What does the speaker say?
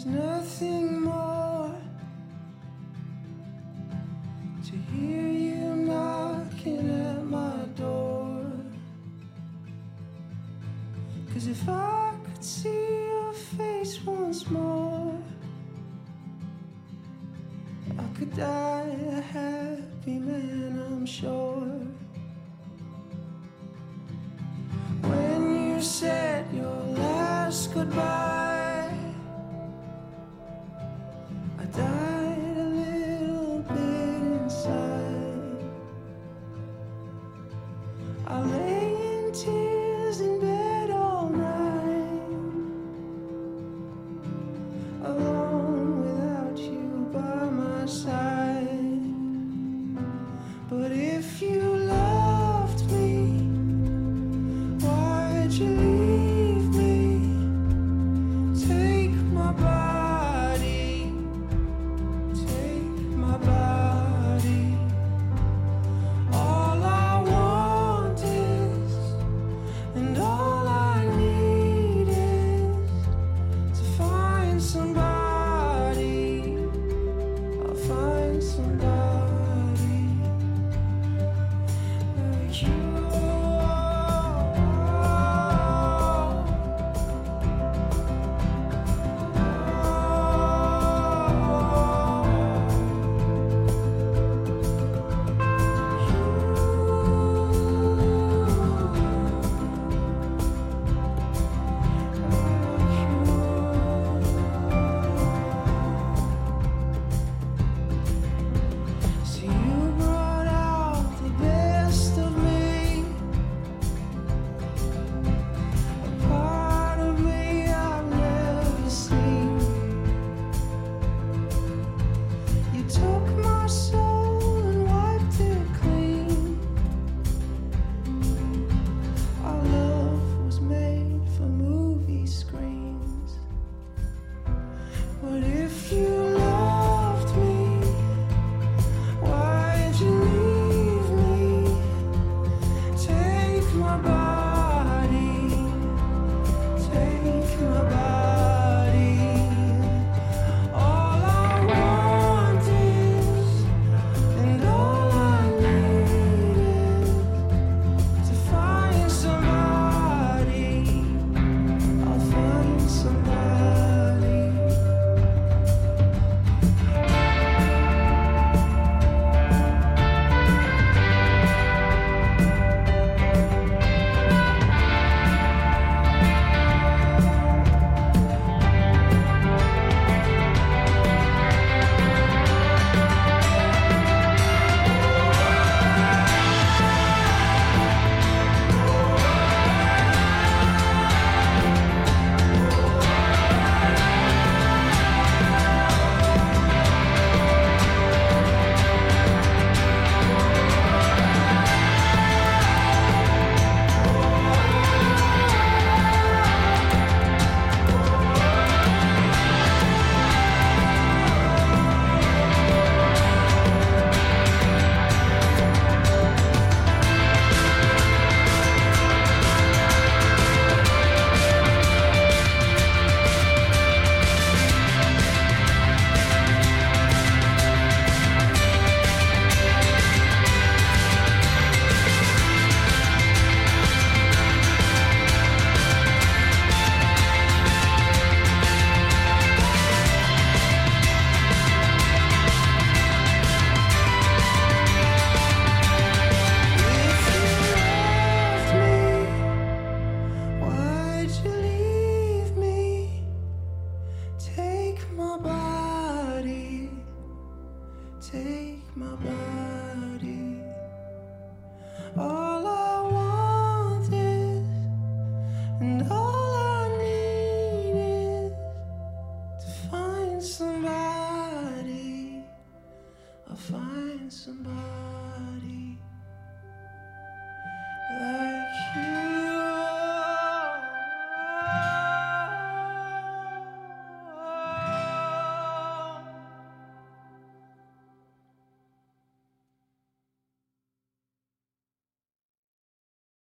nothing more to hear you knocking at my door. 'Cause if I could see your face once more, I could die a happy man, I'm sure. When you said your last goodbye, I died a little bit inside. I lay in tears in bed all night, alone without you by my side. But if you loved me, why'd you leave me? Take my body, take my body. All I want is, and all I need is to find somebody. I'll find somebody like you. So you brought out the best of me, a part of me I've never seen. You took my soul and wiped it clean. Our love was made for movie screens. But if you loved me, why'd you leave me? Take my body, take my body. All I want is, and all I need is to find somebody. I'll find somebody. Why'd you leave me? Take my body, take my body.